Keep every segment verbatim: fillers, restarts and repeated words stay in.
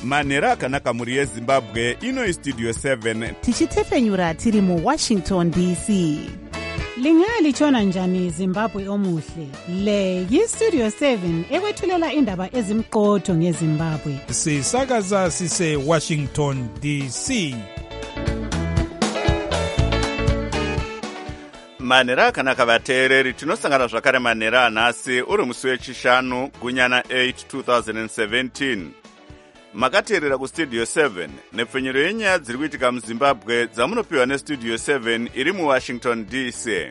manhero akanaka mhuri yezimbabwe. Ino istudio seven tichitefenyura tiri muwashington D C. Lingalitshona njani Zimbabwe omuhle? Le yistudio seven ekwethulela indaba ezimqotho ngeZimbabwe. Sisakaza sise Washington D C. manhero akanaka vateereri, tinosangana zvakare manhero anhasi uri musi wechishanu gunyana eight two thousand seventeen. Makateerera kustudio seven nepfenyuro yenyaya dziri kuitika muzimbabwe dzamunopiwa nestudio seven iri muwashington D C.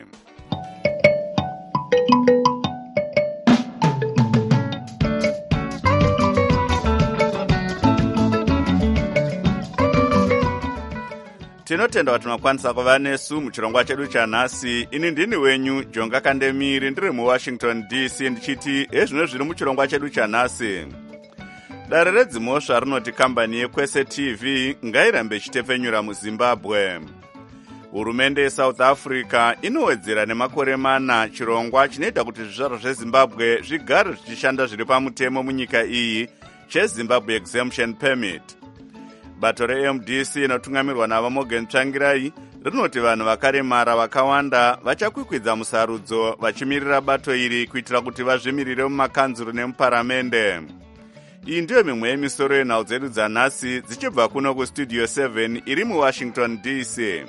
Tinotenda kuti makwanisa kuva nesu muchirongwa chedu chanhasi. Ini ndini wenyu Jonga Kandemiri, ndiri muwashington D C, ndichiti ezvino zviri muchirongwa chedu chanhasi. Dare redzimhosva rinoti kambani yekwese T V ngairambe ichitefenyura muzimbabwe. Hurumende yeSouth Africa inowedzera nemakore mana chirongwa chinoita kuti zvizvarwa zveZimbabwe zvigare zvichishanda zviri pamutemo munyika iyi cheZimbabwe Exemption Permit. Bato re-M D C inotungamirwa naVaMorgan Tsvangirai rinoti vanhu vakaremara vakawanda vachakwikwidza musarudzo vachimirira bato iri kuitira kuti vazvimirire mumakanzuro nemuparamende. Iyi ndiyo mimwe yemisoro yenhau dzedu dzanhasi dzichibva kuno kustudio seven iri muwashington D C.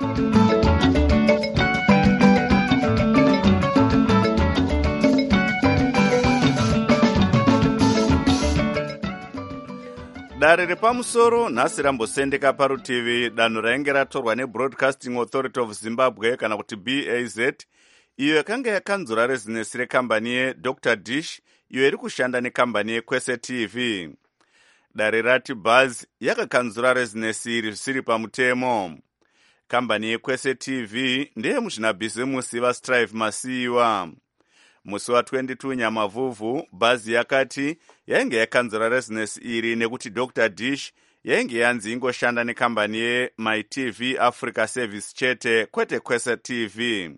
Dare repamusoro nhasi rambosendeka parutivi danho rainge ratorwa neBroadcasting Authority of Zimbabwe kana kuti B A Z, iyo yakanga yakanzura rezinesi rekambani yeDr Dish iyo iri kushanda nekambani yekwese T V. Dare rati Buzz yakakanzura rezinesi iri zvisiri pamutemo. Kambani yekwese T V ndeye muzvinabhizimusi vaStrive Masiyiwa. Musi wa twenty-two Nyamavhuvhu, Buzz yakati yainge yakanzura rezinesi iri nekuti Dr Dish yainge yanzi ingoshanda nekambani yeMyTV Africa Service chete kwete kwese T V.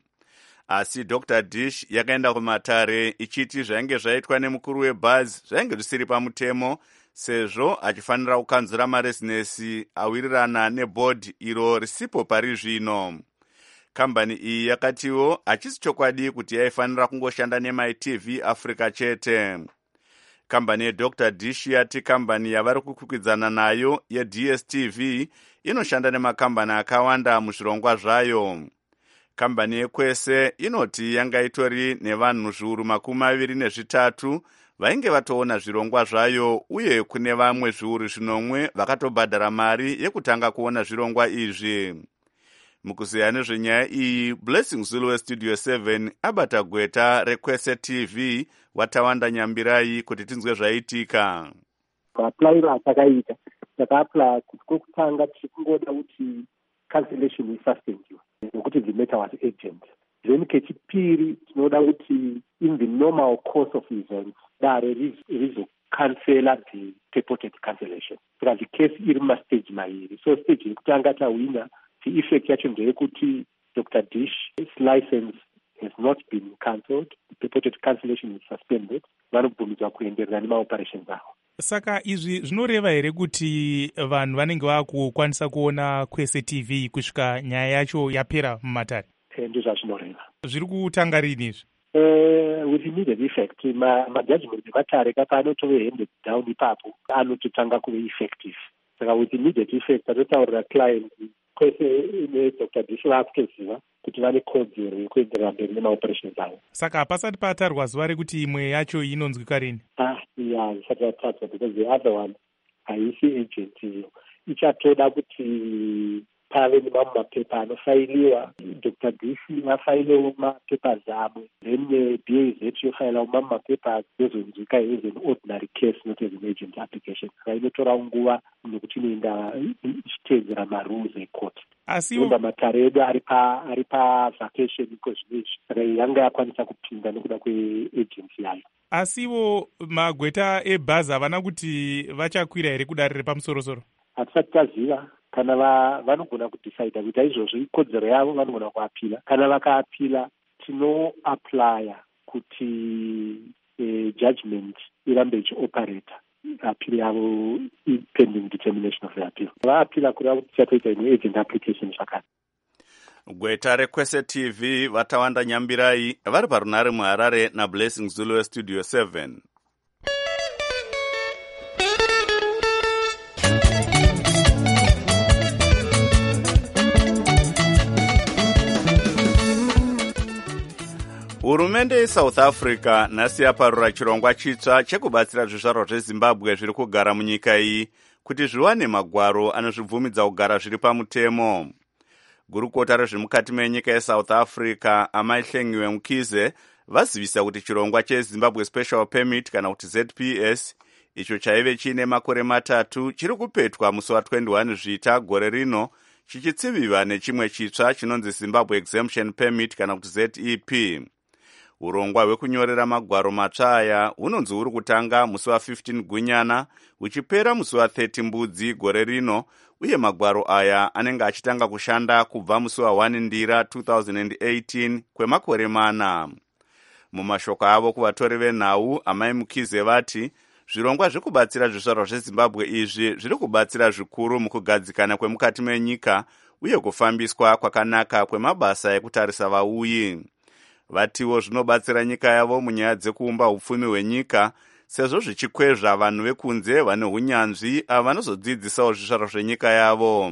Asi Dr Dish yakaenda kumatare ichiti zvainge zvaitwa nemukuru weBuzz zvainge zvisiri pamutemo sezvo achifanira kukanzura marezinesi awirirana nebhodhi iro risipo pari zvino. Kambani iyi yakatiwo hachisi chokwadi kuti yaifanira kungoshanda neMyTV Africa chete. Kambani yeDr Dish yati kambani yavari kukwikwidzana nayo yeD S T V inoshanda nemakambani akawanda muzvirongwa zvayo. Kambani yekwese inoti yanga itori nevanhu zviuru makumi maviri nezvitatu vainge vatoona zvirongwa zvayo uye kune vamwe zviuru zvinomwe vakatobhadhara mari yekutanga kuona zvirongwa izvi. Mukuziya nezvenyaya iyi, Blessing Zulu westudio seven abata gweta rekwese T V Watawanda Nyambirai kuti tinzwe zvaitika. Applyira atakaita takaapply kuti kokutanga tichikungoda kuti cancellation isuspendiwe nokuti the matter was urgent. Then kechipiri tinoda kuti in the normal course of events dare rizocancela the purported cancellation. Saka the case iri mastage mairi. So stage yekutanga tawina, the effect yacho ndeyekuti Dr Dish's license has not been cancelled. The purported cancellation is suspended. Vanobvumidzwa kuenderera nemaoperations avo. Saka izvi zvinoreva here kuti vanhu vanenge vakukwanisa kuona kwese T V kusvika nyaya yacho yapera mumatare? Ndizvo zvazvinoreva. Zviri kutanga rini izvi? Uh, with immediate effect, majudgment ematare kapa anotove handed down ipapo anototanga kuve effective. Saka with immediate effect atotaurira client kwese neDr Dish vakutoziva kuti vane kodzero yekuenderera mberi nemaoperations avo. Saka hapasati patarwa zuva rekuti imwe yacho inonzwika rini? Ah, yeah, isati yatatswa because the other one haisi agent iyo. Ichatoda kuti pave nemamwe mapepa anofailiwa. Dr Dish vafailewo mapapers avo. Then B A Z yofailawo mamwe mapapers yozonzwika as an ordinary case, not as an agent application. Saka inotora nguva nekuti inoenda ichiteedzera marules ecourt. Asiwo matare edu ari pa ari pa vacation iko zvinezvi. Saka yanga yakwanisa kupinda nekuda kweagency yayo. Asiwo magweta eBuzz havana kuti vachakwira here kudare repamusoro-soro? Hatisati taziva. Kana vanogona kudecide kuti izvozvo ikodzero yavo vanogona kuapila. Kana vakaapila tinoaplya kuti eh, judgment irambe ichioperata. appeal yavo pending determination of the appeal. Vaapila kureva kuti tichatoita ine agent application zvakare. Gweta rekwese T V vatawanda Nyambirai vari parunare muHarare naBlessing Zulu weStudio seven. Hurumende yeSouth Africa nhasi yaparura chirongwa chitsva chekubatsira zvizvarwa zveZimbabwe zviri kugara munyika iyi kuti zviwane magwaro anozvibvumidza kugara zviri pamutemo. Gurukota rezvemukati menyika yeSouth Africa Amai Hlengiwe Mkhize vazivisa kuti chirongwa cheZimbabwe Special Permit kana kuti Z P S icho chaive chine makore matatu chiri kupetwa musi wa twenty-one Zvita gore rino chichitsiviwa nechimwe chitsva chinonzi Zimbabwe Exemption Permit kana kuti Z E P. Urongwa hwekunyorera magwaro matsva aya hunonzi huri kutanga musi wa fifteen Gunyana uchipera musi wa thirty Mbudzi gore rino, uye magwaro aya anenge achitanga kushanda kubva musi wa one Ndira two thousand eighteen kwemakore mana. Mumashoko avo kuvatori venhau, Amai Mkhize vati zvirongwa zvekubatsira zvizvarwa zveZimbabwe izvi zviri kubatsira zvikuru mukugadzikana kwemukati menyika uye kufambiswa kwakanaka kwemabasa ekutarisa vauyi. Vatiwo zvinobatsira nyika yavo munyaya dzekuumba upfumi hwenyika, sezvo zvichikwezva vanhu vekunze vane hunyanzvi avanozodzidzisawo zvizvarwa zvenyika yavo.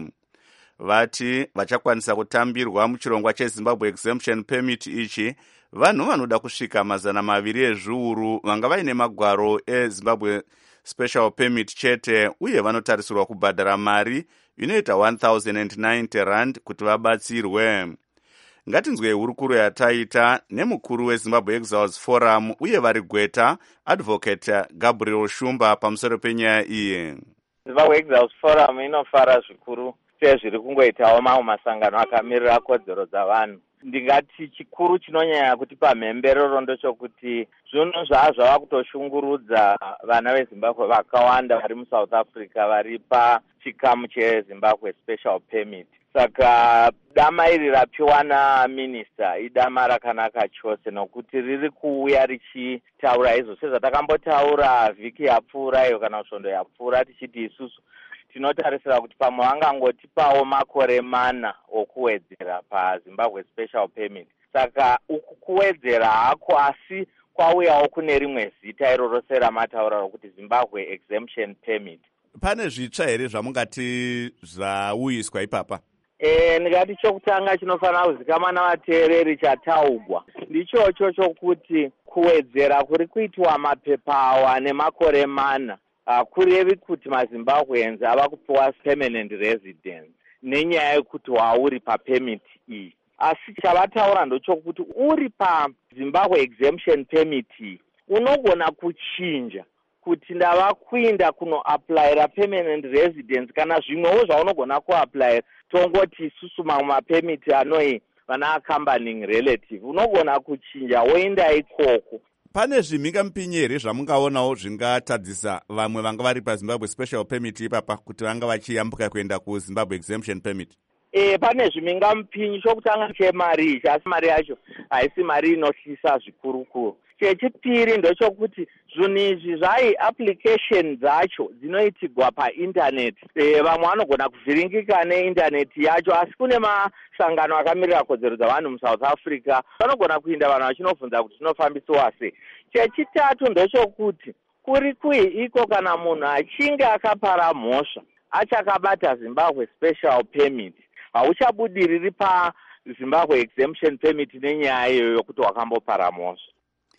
Vati vachakwanisa kutambirwa muchirongwa cheZimbabwe Exemption Permit ichi vanhu vanoda kusvika mazana maviri ezviuru vanga vaine magwaro eZimbabwe Special Permit chete, uye vanotarisirwa kubhadhara mari inoita one thousand ninety rand kuti vabatsirwe. Ngatinzwe hurukuro yataita nemukuru weZimbabwe Exiles Forum uye vari Gweta Advocate Gabriel Shumba pamusoro penyaya iyi. Zimbabwe Exiles Forum inofara zvikuru sezviri kungoitawo mamwe masangano akamirira kodzero dzavanhu. Ndingati chikuru chinonyanya kutipa mhemberero ndochokuti zvinhu zvaa zvava kutoshungurudza vana veZimbabwe vakawanda vari muSouth Africa vari pachikamu cheZimbabwe Special Permit. Saka dama iri rapiwa naminista idama rakanaka chose, nokuti riri kuuya richitaura izvo sezvatakambotaura vhiki yapfuura iyo kana svondo yapfuura tichiti isusu tinotarisira kuti pamwe vangangotipawo makore mana okuwedzera paZimbabwe Special Permit. Saka uku kuwedzera hako asi kwauyawo kune rimwe zita iro rose ramataura rokuti Zimbabwe Exemption Permit. Pane zvitsva here zvamungati zvauyiswa ipapa? E, ndingati chokutanga chinofanira kuzikamwa navateereri chataugwa ndichocho chokuti kuwedzera kuri kuitwa mapepa awa nemakore mana hakurevi kuti maZimbabweans ava kupiwa permanent residence nenyaya yekuti wauri papemit iyi, asi chavataura ndochokuti uri paZimbabwe Exemption Permit iyi unogona kuchinja kuti ndava kuinda kunoaplayira permanent residence kana zvimwewo zvaunogona kuaplayira tongoti isusu mamwe mapemiti anoi vana accompanying relative unogona kuchinja woenda ikoko. Pane zvimhingamupinyi here zvamungaonawo zvingatadzisa vamwe vanga vari paZimbabwe Special Permit ipapa kuti vanga vachiyambuka kuenda kuZimbabwe Exemption Permit? E, pane zvimhingamupinyi. Chokutanga chemari ichi, asi mari yacho haisi mari inotyisa zvikurukuru. Chechipiri ndochokuti zvinhu izvi zvai application dzacho dzinoitigwa painternet. E, vamwe vanogona kuvhiringika neinternet yacho, asi kune masangano akamirira kodzero dzavanhu muSouth Africa vanogona kuinda vanhu vachinobvunza kuti zvinofambisiwa sei. Chechitatu ndochokuti kuri kui iko kana munhu achinge akapara mhosva achakabata Zimbabwe Special Permit hauchabudiriri paZimbabwe Exemption Permit nenyaya iyoyo yokuti wakambopara mhosva.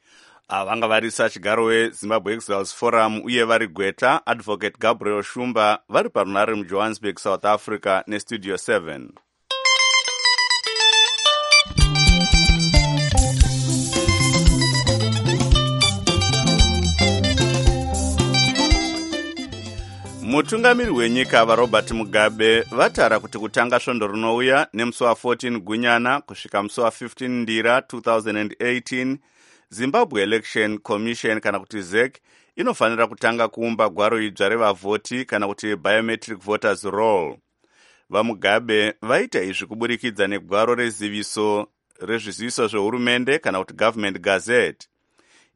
Vanga varisa chigaro weZimbabwe Exiles Forum uye vari Gweta Advocate Gabriel Shumba vari parunare muJohannesburg, South Africa neStudio seven. Mutungamiri wenyika vaRobert Mugabe vatara kuti kutanga svondo rinouya nemusi wa fourteen Gunyana kusvika musi wa fifteen Ndira two thousand eighteen Zimbabwe Election Commission kana kuti Z E C inofanira kutanga kuumba gwaro idzva revavhoti kana kuti biometric voters roll. VaMugabe vaita izvi kuburikidza negwaro reziviso rezviziviso zvehurumende kana kuti government gazette.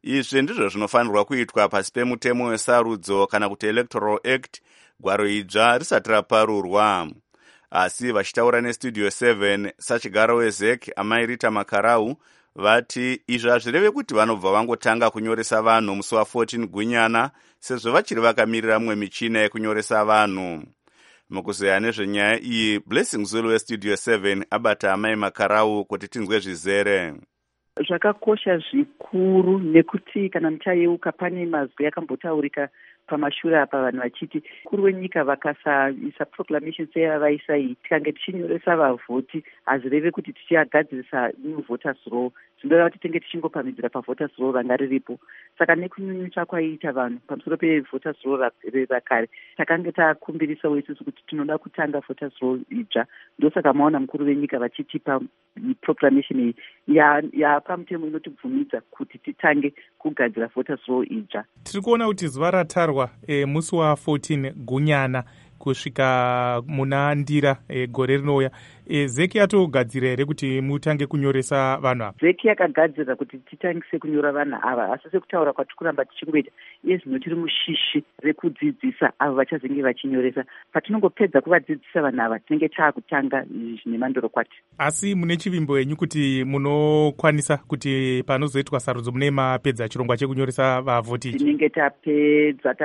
izvi ndizvo zvinofanirwa kuitwa pasi pemutemo wesarudzo kana kuti electoral act gwaro idzva risati raparurwa. Asi vachitaura nestudio seven sachigaro wezek amai Rita Makarau vati izvi hazvireve kuti vanobva vangotanga kunyoresa vanhu musi wa14 Gunyana sezvo vachiri vakamirira mumwe michina yekunyoresa vanhu. Mukuzeya nezvenyaya iyi, Blessing Zulu westudio seven abata amai Makarau kuti tinzwe zvizere. Zvakakosha zvikuru nekuti kana muchayeuka pane mazwi akambotaurika pamashure apa vanhu vachiti mukuru wenyika vakasaisa proclamation seyavaisa iyi tikange tichinyoresa vavhoti hazvireve kuti tichagadzirisa new voters roll, zvinoreva kuti tinge tichingopamhidzira pavoters roll ranga riripo. Saka nekunyunyuta kwaiita vanhu pamusoro pevoters roll rakare takange takumbirisawo isusu kuti tinoda kutanga voters roll idzva. Ndosaka maona mukuru wenyika vachitipa proclamation iyi yapamutemo inotibvumidza kuti titange kugadzira voters roll idzva. Tiri kuona kuti zuva ratarwa e, musi wa14 Gunyana kusvika muna Ndira e, gore rinouya. E, zeki yatogadzira here kuti mutange kunyoresa vanhu ava? Zeki yakagadzira kuti titangise kunyora vanhu ava, asi sekutaura kwatiri kuramba tichingoita iye zvino tiri mushishi rekudzidzisa avo vachazenge vachinyoresa. Patinongopedza kuvadzidzisa vanhu ava tinenge taakutanga zvine mandorokwati. Asi mune chivimbo yenyu kuti munokwanisa kuti panozoitwa sarudzo mune mapedza chirongwa chekunyoresa vavhoti ichi? Tinenge tapedza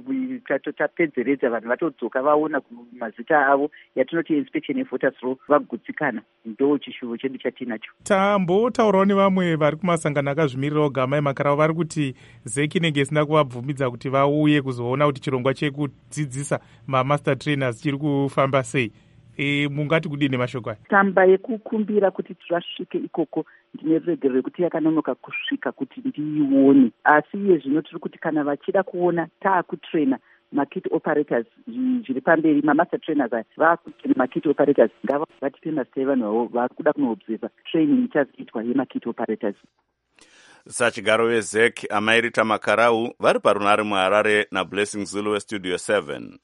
tapedzeredza vanhu vatodzoka vaona mazita avo yatinoti inspection yevoters roll vagutsikana. Ndo chishuvo chedu chatinacho. Tambotaurawo nevamwe vari kumasangano akazvimirira oga amai Makarau vari kuti zeki inenge isina kuvabvumidza kuti vauye kuzoona kuti chirongwa chekudzidzisa mamaster trainers chiri kufamba sei. E, mungati kudini mashoko aya? Tamba yekukumbira kuti tirasvike ikoko ndine ruregerero rekuti yakanonoka kusvika kuti ndiione. Asi iye zvino tiri kuti kana vachida kuona taakutraina makit operators zviri pamberi, mamaster trainers aya vakutraina makit operators, ngava vatipe mazita evanhu vavo vari kuda kunoobserva training ichazoitwa yemakit operators. Sachigaro wezek amai Rita Makarau vari parunare muHarare naBlessing Zulu westudio seven.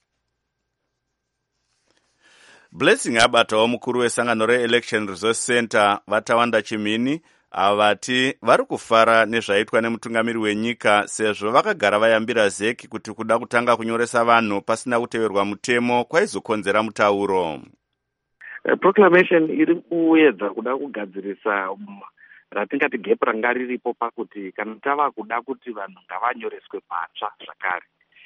Blessing abatawo mukuru wesangano reElection Resource Center Vatawanda Chimini avati vari kufara nezvaitwa nemutungamiri wenyika sezvo vakagara vayambira zeki kuti kuda kutanga kunyoresa vanhu pasina kuteverwa mutemo kwaizokonzera mutauro. Proclamation iri kuedza kuda kugadzirisa um, ratingati gap ranga riripo pakuti kana tava kuda kuti vanhu ngavanyoreswe patsva zvakare.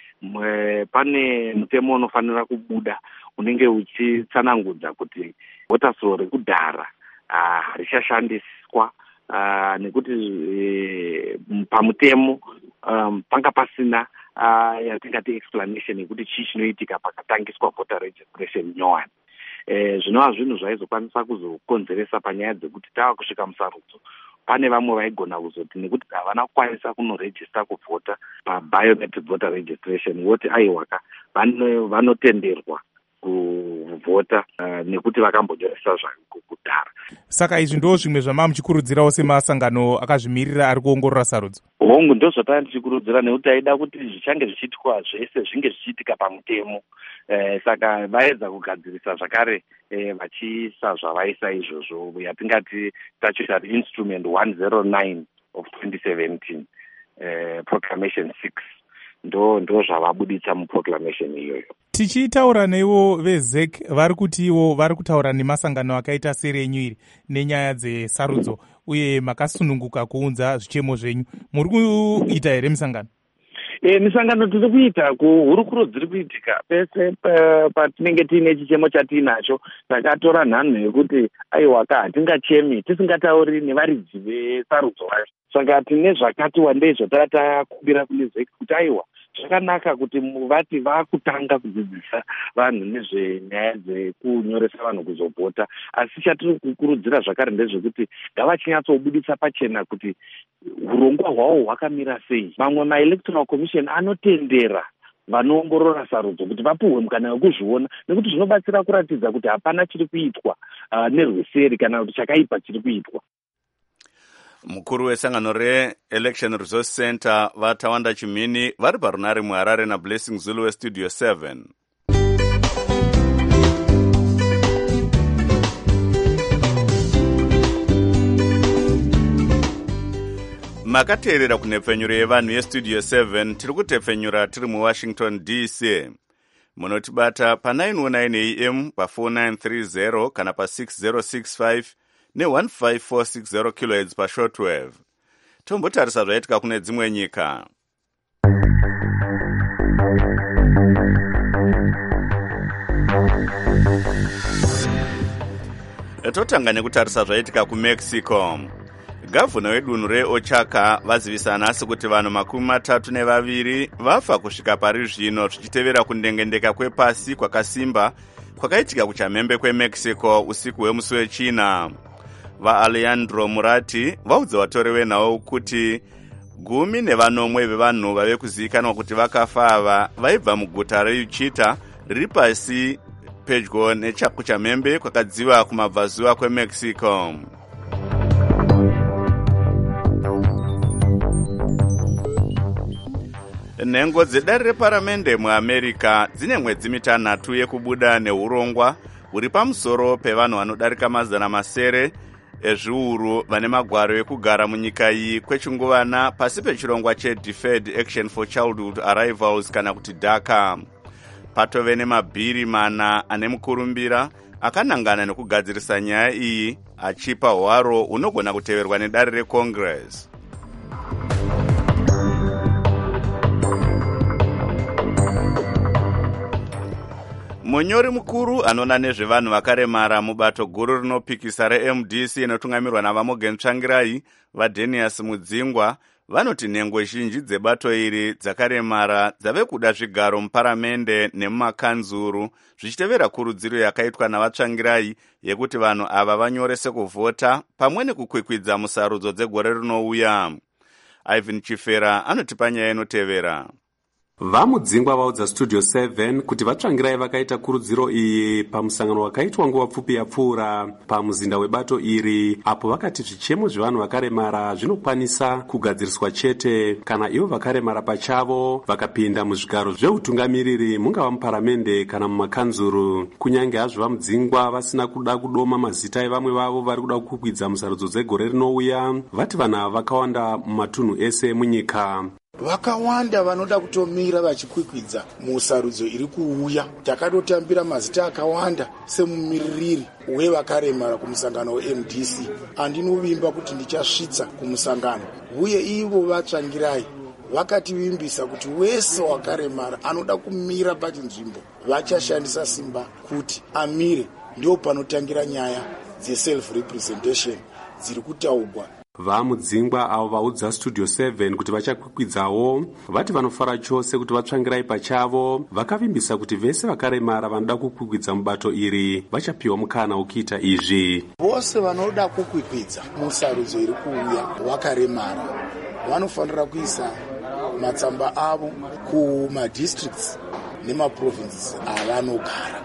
Pane mutemo unofanira kubuda unenge uchitsanangudza kuti voters roll rekudhara richashandiswa uh, nekuti e, pamutemo um, panga pasina uh, yatingati explanation yekuti chii chinoitika pakatangiswa voter registration nyowani. E, zvinova zvinhu zvaizokwanisa kuzokonzeresa panyaya dzekuti tava kusvika musarudzo pane vamwe vaigona kuzoti nekuti havana kukwanisa kunorejista kuvhota pabiometric voter registration voti aiwaka vanotenderwa kuvhota uh, nekuti vakambonyoresa zvakudhara. Saka izvi ndo zvimwe zvama muchikurudzirawo semasangano akazvimirira ari kuongorora sarudzo? Hongu ndo zvatanga tichikurudzira nekuti taida kuti zvichange zvichiitwa zvese zvinge zvichiitika pamutemo. Eh, saka vaedza kugadzirisa zvakare eh, vachiisa zvavaisa izvozvo yatingati statutory instrument one oh nine of twenty seventeen eh, proclamation six ndo ndo zvavabuditsa muproclamation iyoyo. Tichitaura neivo vezek vari kuti ivo vari kutaura nemasangano akaita serenyu iri nenyaya dzesarudzo uye makasununguka kuunza zvichemo zvenyu. Muri kuita here misangano? E, misangano tiri kuita kuhurukuro dziri kuitika pese patinenge tiine chichemo chatiinacho takatora nhanho yekuti aiwaka hatingachemi tisingatauri nevaridzi vesarudzo vacho. Saka tine zvakati wandei zvataka takumbira kune zeki kuti aiwa zvakanaka kuti vati vakutanga kudzidzisa vanhu nezvenyaya dzekunyoresa vanhu kuzovhota, asi chatiri kukurudzira zvakare ndezvekuti ngavachinyatsobudisa pachena kuti urongwa hwavo hwakamira sei. Mamwe maelectoral commission anotendera vanoongorora sarudzo kuti vapuhwe mukana wekuzviona nekuti zvinobatsira kuratidza kuti hapana chiri kuitwa uh, nerweseri kana kuti chakaipa chiri kuitwa. Mukuru wesangano reElection Resource Center Vatawanda Chimini vari parunare muHarare naBlessing Zulu westudio seven. makateerera kunhepfenyuro yevanhu yestudio seven tiri kutepfenyura tiri muwashington D C. Munotibata pa nine oh nine A M pa four nine three zero kana pa six zero six five ne one five four six zero kilohertz pa shortwave. Tombotarisa zvaitika kune dzimwe nyika. Totanga nekutarisa zvaitika kuMexico. Gavhuna wedunhu reOaxaca vazivisa nhasi kuti vanhu makumi matatu nevaviri vafa kusvika pari zvino zvichitevera kundengendeka kwepasi kwakasimba kwakaitika kuchamhembe kweMexico usiku hwemusi wechina. VaAlejandro Murati vaudza vatori venhau kuti gumi nevanomwe vevanhu vave kuzivikanwa kuti vakafa ava vaibva muguta reUchita riri pasi pedyo nechakuchamhembe kwakadziva kumabvazuva kweMexico. Nhengo dzedare reparamende muAmerica dzine mwedzi mitanhatu yekubuda neurongwa huri pamusoro pevanhu vanodarika mazana masere ezviuru vane magwaro ekugara munyika iyi kwechinguvana pasi pechirongwa cheDeferred Action for Childhood Arrivals kana kuti DACA. Patove nemabhiri mana ane mukurumbira akanangana nekugadzirisa nyaya iyi achipa hwaro unogona kuteverwa nedare reCongress. Munyori mukuru anona nezvevanhu vakaremara mubato guru rinopikisa reM D C inotungamirwa naVaMorgan Tsvangirai vaDenius Mudzingwa vanoti nhengo zhinji dzebato iri dzakaremara dzave kuda zvigaro muparamende nemumakanzuru zvichitevera kurudziro yakaitwa navatsvangirai yekuti vanhu ava vanyorese kuvhota pamwe nekukwikwidza musarudzo dzegore rinouya. Ivan Chifera anotipa nyaya inotevera. VaMudzingwa vaudza Studio seven kuti vatsvangirai vakaita kurudziro iyi pamusangano wakaitwa nguva pfupi yapfuura pamuzinda webato iri, apo vakati zvichemo zvevanhu vakaremara zvinokwanisa kugadziriswa chete kana ivo vakaremara pachavo vakapinda muzvigaro zveutungamiriri mungava muparamende kana mumakanzuru. Kunyange hazvo VaMudzingwa vasina kuda kudoma mazita evamwe vavo vari kuda kukwidza musarudzo dzegore rinouya, vati vanhu ava vakawanda mumatunhu ese munyika. Vakawanda vanoda kutomira vachikwikwidza musarudzo iri kuuya. Takatotambira mazita akawanda semumiririri wevakaremara kumusangano weM D C. Andinovimba kuti ndichasvitsa kumusangano, uye ivo vatsvangirai vakativimbisa kuti wese wakaremara anoda kumira pachinzvimbo vachashandisa simba kuti amire. Ndio panotangira nyaya dzeself representation dziri kutaurwa. VaMudzingwa avo vaudza Studio seven kuti vachakwikwidzavo vati vanofara chose kuti vatsvangirai pachavo vakavimbisa kuti vese vakaremara vanoda kukwikwidza mubato iri vachapiwa mukana wokuita izvi. Vose vanoda kukwikwidza musarudzo iri kuuya vakaremara vanofanira kuisa matsamba avo kumadistricts nemaprovinces avanogara.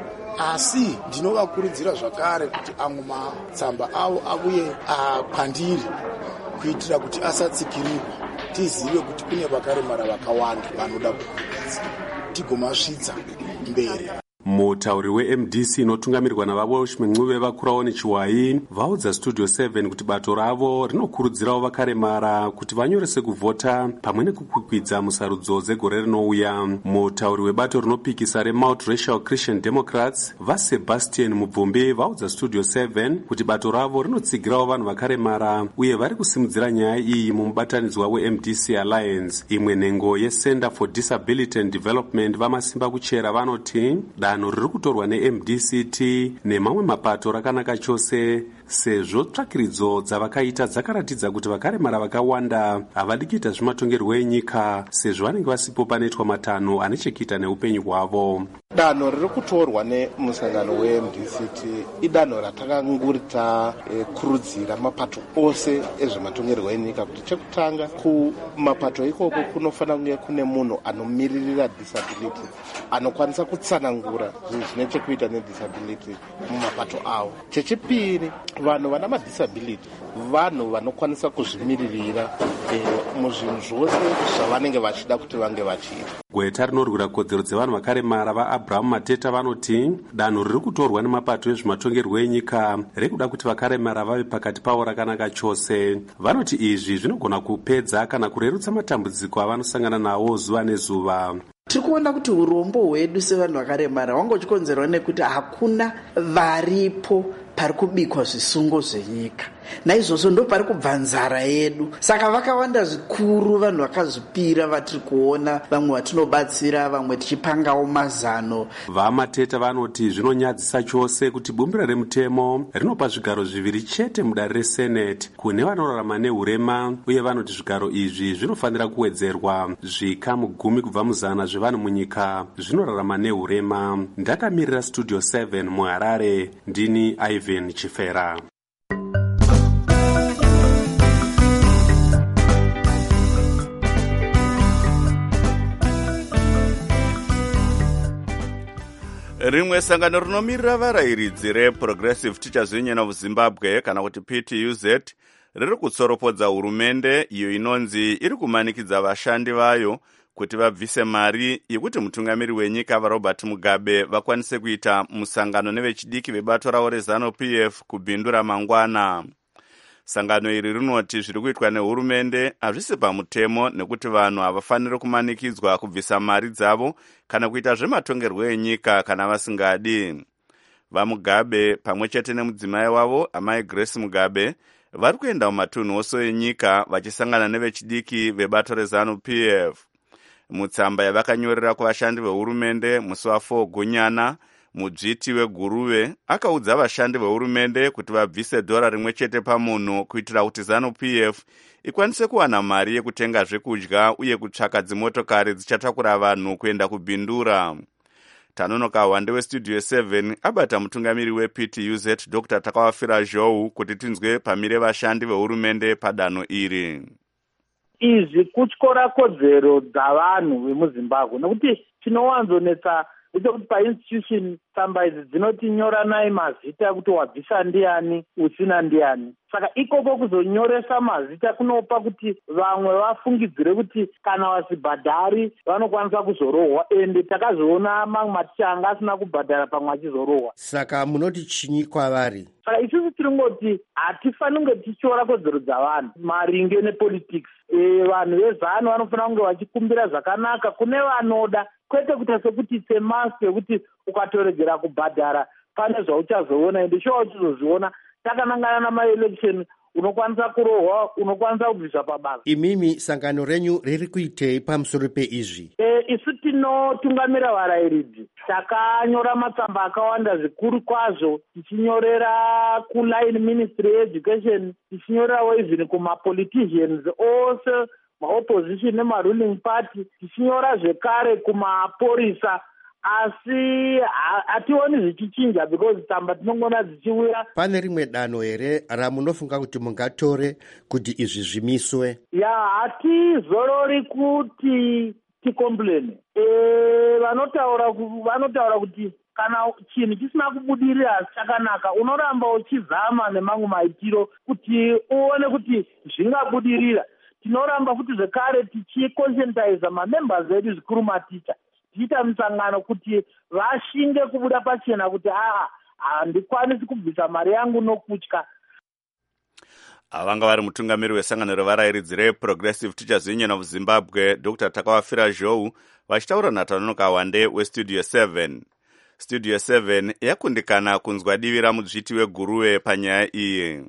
Asi ndinovakurudzira zvakare kuti amwe matsamba avo avuye apandiri kuitira kuti asatsikirikwa. Tizive kuti kune vakaremara vakawanda vanoda kukwikwidza tigomasvitsa mberi. Mutauri weM D C inotungamirwa navaWalsh Mencuve Vakuraoni Chiwai vaudza Studio seven kuti bato ravo rinokurudzirawo vakaremara kuti vanyorese kuvhota pamwe nekukwikwidza musarudzo dzegore rinouya. Mutauri webato rinopikisa reMultiracial Christian Democrats vaSebastian Mubvumbi vaudza Studio seven kuti bato ravo rinotsigirawo vanhu vakaremara uye vari kusimudzira nyaya iyi mumubatanidzwa weM D C Alliance. Imwe nhengo yeCenter for Disability and Development vamasimba kuchera vanoti danho riri kutorwa neM D C T nemamwe mapato rakanaka chose sezvo tsvakiridzo dzavakaita dzakaratidza kuti vakaremara vakawanda havadi kuita zvimatongerwo enyika sezvo vanenge vasipo panoitwa matanho ane chekuita neupenyu hwavo. Danho riri kutorwa nemusangano weM D C T idanho ratakanguri takurudzira mapato ose ezvematongerwo enyika kuti chekutanga kumapato ikoko kunofanira kunge kune munhu anomiririra disability anokwanisa kutsanangura zvinhu zvine chekuita nedisability mumapato avo. Chechipiri, vanhu vana madisability vanhu vanokwanisa kuzvimiririra e, muzvinhu zvose zvavanenge vachida kuti vange vachiita. Gweta rinorwira kodzero dzevanhu vakaremara vaAbraham Mateta vanoti danho riri kutorwa nemapato ezvematongerwo enyika rekuda kuti vakaremara vave pakati pavo rakanaka chose. Vanoti izvi zvinogona kupedza kana kurerutsa matambudziko avanosangana nawo zuva nezuva. Tiri kuona kuti urombo hwedu sevanhu vakaremara hwangochikonzerwa nekuti hakuna varipo pari kubikwa zvisungo zvenyika. Naizvozvo ndo pari kubva nzara yedu. Saka vakawanda zvikuru vanhu vakazvipira vatiri kuona, vamwe vatinobatsira, vamwe tichipangawo mazano. VaMateta vanoti zvinonyadzisa chose kuti bumbiro remutemo rinopa zvigaro zviviri chete mudare reSenate kune vanorarama neurema, uye vanoti zvigaro izvi zvinofanira kuwedzerwa zvikamu gumi kubva muzana zvevanhu munyika zvinorarama neurema. Ndakamirira Studio seven muHarare, ndini Ivan Chifera. Rimwe sangano rinomirira varayiridzi reProgressive Teachers Union of Zimbabwe kana kuti P T U Z riri kutsoropodza hurumende iyo inonzi iri kumanikidza vashandi vayo kuti vabvise mari yekuti mutungamiri wenyika vaRobert Mugabe vakwanise kuita musangano nevechidiki vebato ravo reZANU-P F kubindu ramangwana. Sangano iri rinoti zviri kuitwa nehurumende hazvisi pamutemo nekuti vanhu havafaniri kumanikidzwa kubvisa mari dzavo kana kuita zvematongerwo enyika kana vasingadi. VaMugabe pamwe chete nemudzimai wavo amai Grace Mugabe vari kuenda mumatunhu ose enyika vachisangana nevechidiki vebato reZANU-P F. Mutsamba yavakanyorera kuvashandi vehurumende musi wa4 Gunyana, mudzviti weGuruve akaudza vashandi vehurumende kuti vabvise dhora rimwe chete pamunhu kuitira kuti ZANU-P F ikwanise kuwana mari yekutenga zvekudya uye kutsvaka dzimotokari dzichatakura vanhu kuenda kubindura. Tanonoka Wande weStudio seven abata mutungamiri weP T U Z Doctor Takawafira Zhou kuti tinzwe pamire vashandi vehurumende padanho iri. Izvi kutyora kodzero dzavanhu vemuZimbabwe nekuti tinowanzonetsa kuti painstitution tsamba idzi dzinoti nyoranai mazita kuti wabvisa ndiani usina ndiani. Saka ikoko kuzonyoresa mazita kunopa kuti vamwe vafungidzire kuti kana vasibhadhari vanokwanisa kuzorohwa, ende takazoona mamwe maticha anga asina kubhadhara pamwe achizorohwa. Saka munoti chinyi kwavari? Saka isusu tiringoti hatifaniri kunge tichiora kodzero dzavanhu maringe nepolitics. E, vanhu vezano vanofanira kunge vachikumbira zvakanaka kune vanoda, kwete kuita sekuti semasi yekuti ukatoregera kubhadhara pane zvauchazoona, ende shuwa uchizozviona takanangana namaelection unokwanisa kurohwa, unokwanisa kubvisa pabasa. Imimi sangano renyu riri kuitei pamusoro peizvi? E, isu tinotungamira varayiridzi. Takanyora matsamba akawanda zvikuru kwazvo, tichinyorera kuline Ministry Education, tichinyorerawo even kumapoliticians ose, maopposition nemaruling party, tichinyora zvekare kumaporisa, asi hationi zvichichinja because tsamba tinongona dzichiuya. Pane rimwe danho here ramunofunga kuti mungatore kuti izvi zvimiswe? Ya, hatizorori kuti tikomplene. E, vanotaura vanotaura kuti kana chinhu chisina kubudirira chakanaka unoramba uchizama nemamwe maitiro kuti uone kuti zvingabudirira. Tinoramba futi zvekare tichiconscientize mamembers edu zvikuru maticha, tiita musangano kuti vashinge kubuda pachena kuti aha handikwanisi kubvisa mari yangu nokutya. Avanga vari mutungamiri wesangano revarayiridzi reProgressive Teachers Union of Zimbabwe Doctor Takawafira Zhou vachitaura naTanonoka Wande weStudio seven. Studio seven yakundikana kunzwa divi ramudzviti weGuruve panyaya iyi.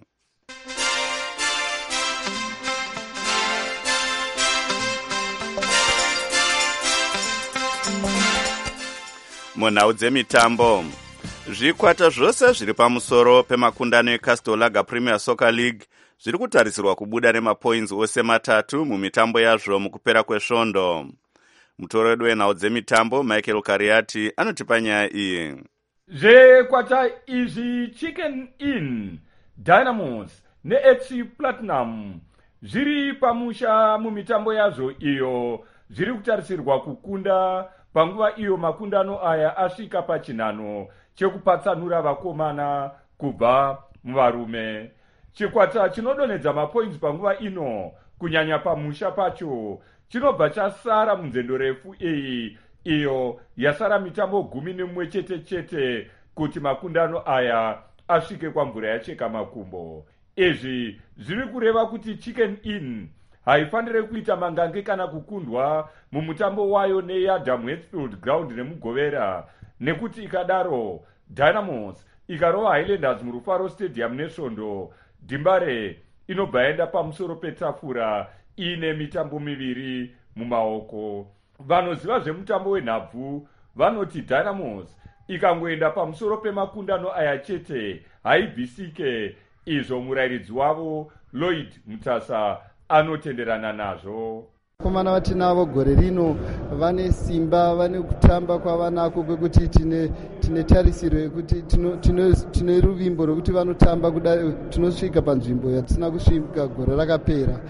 Munhau dzemitambo, zvikwata zvose zviri pamusoro pemakundano eCastel Lager Premier Soccer League zviri kutarisirwa kubuda nemapoints ose matatu mumitambo yazvo mukupera kwesvondo. Mutoro wedu wenhau dzemitambo Michael Kariati anotipa nyaya iyi. Zvikwata izvi Chicken Inn, Dynamos neF C Platinum zviri pamusha mumitambo yazvo iyo zviri kutarisirwa kukunda panguva iyo makundano aya asvika pachinhano chekupatsanura vakomana kubva muvarume. Chikwata chinodonedza mapoints panguva ino kunyanya pamusha pacho chinobva chasara munzendo refu iyi iyo yasara mitambo gumi nemumwe chete chete kuti makundano aya asvike kwamvura yacheka makumbo. Izvi zviri kureva kuti Chicken Inn haifanire kuita mangange kana kukundwa mumutambo wayo neAdam Westfield Ground nemugovera, nekuti ikadaro Dynamos ikarova Highlanders murufaro Stadium nesvondo, Dimbare inobva yaenda pamusoro petafura ine mitambo miviri mumaoko. Vanoziva zvemutambo wenhabvu vanoti Dynamos ikangoenda pamusoro pemakundano aya chete haibvisike, izvo murayiridzi wavo Lloyd Mutasa anotenderana nazvo. Vakomana vatinavo gore rino vane simba, vane kutamba kwavanako kwekuti tine tine tarisiro yekuti tine ruvimbo rwekuti vanotamba kudai tinosvika panzvimbo yatisina kusvika gore rakapera.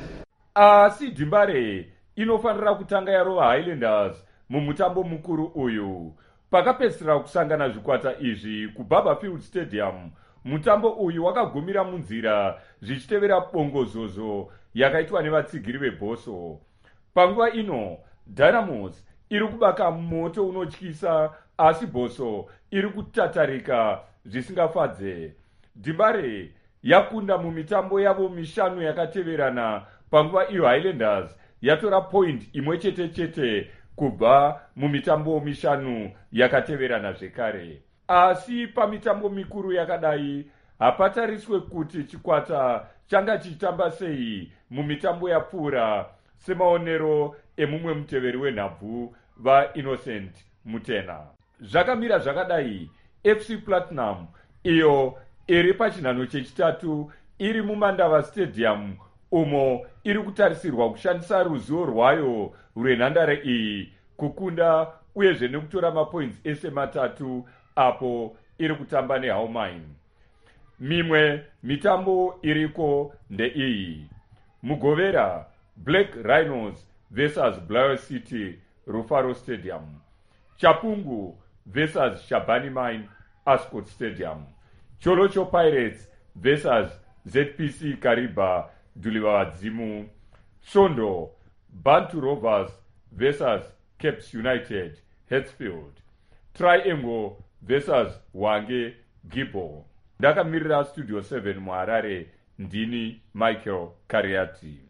Asi Dimbare inofanira kutanga yarova Highlanders mumutambo mukuru uyu. Pakapedzisira kusangana zvikwata izvi kuBarberfield Stadium, mutambo uyu wakagumira munzira zvichitevera bongozozo yakaitwa nevatsigiri vebhoso. Panguva ino Dynamos iri kubaka moto unotyisa, asi bhoso iri kutatarika zvisingafadze. Dimbare yakunda mumitambo yavo mishanu yakateverana, panguva iyo Highlanders yatora point imwe chete chete kubva mumitambo mishanu yakateverana zvekare. Asi pamitambo mikuru yakadai hapatariswe kuti chikwata changa chichitamba sei mumitambo yapfuura, semaonero emumwe muteveri wenhabvu vaInnocent Mutena. Zvakamira zvakadai, F C Platinum iyo iri pachinhano chechitatu iri muMandava Stadium, umo iri kutarisirwa kushandisa ruzivo rwayo rwenhandare iyi kukunda uyezve nekutora mapoints ese matatu apo iri kutamba neHalmine. Mimwe mitambo iriko ndeiyi: mugovera Black Rhinos versus Blair City Rufaro Stadium, Chapungu versus Shabani Mine Ascot Stadium, Cholocho Pirates versus Z P C Kariba Dulivadzimu, Sondo Bantu Rovers versus Caps United Heathfield, Triangle versus Wange Gibbo. Ndakamirira Studio seven muHarare, ndini Michael Kariati.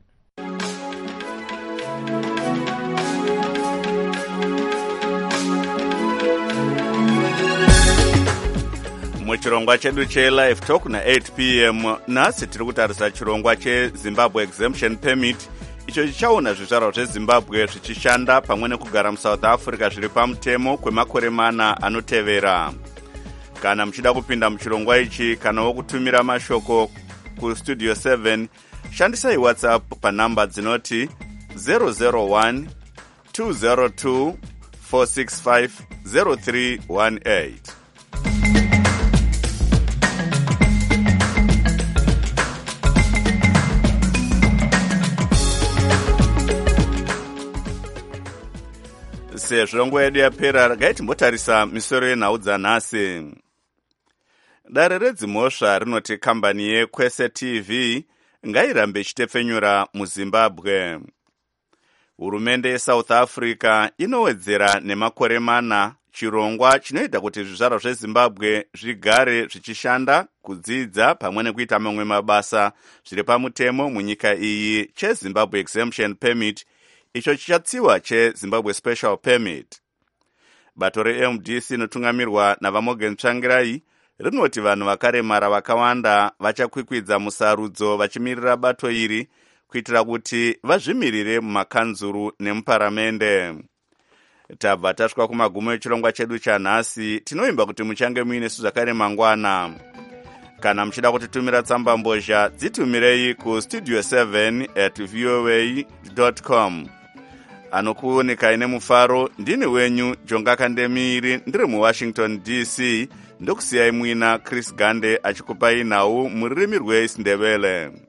muchirongwa chedu chelive talk na eight p m nhasi tiri kutarisa chirongwa cheZimbabwe exemption permit, icho chichaona zvizvarwa zveZimbabwe zvichishanda pamwe nekugara muSouth Africa zviri pamutemo kwemakore mana anotevera. Kana muchida kupinda muchirongwa ichi kanawo kutumira mashoko kustudio seven, shandisai WhatsApp panhamba dzinoti zero zero one two zero two four six five zero three one eight. sezvo nguva yedu yapera, regai timbotarisa misoro yenhau dzanhasi. Dare redzimhosva rinoti kambani yeKwese T V ngairambe ichitepfenyura muZimbabwe. Hurumende yeSouth Africa inowedzera nemakore mana chirongwa chinoita kuti zvizvarwa zveZimbabwe zvigare zvichishanda, kudzidza pamwe nekuita mamwe mabasa zviri pamutemo munyika iyi cheZimbabwe exemption permit, icho chichatsiwa cheZimbabwe special permit. Bato reM D C inotungamirwa naVaMorgan Tsvangirai rinoti vanhu vakaremara vakawanda vachakwikwidza musarudzo vachimirira bato iri kuitira kuti vazvimirire mumakanzuru nemuparamende. Tabva tasvika kumagumo echirongwa chedu chanhasi. Tinoimba kuti muchange muinesu zvakare mangwana. Kana muchida kutitumira tsamba mbozha, dzitumirei ku studio seven at voa dot com. Anokuoneka ine mufaro ndini wenyu Jonga Kandemiri, ndiri muWashington D C. Ndokusiyai muina Chris Gande achikupai nhau mururimi rweIsindebele.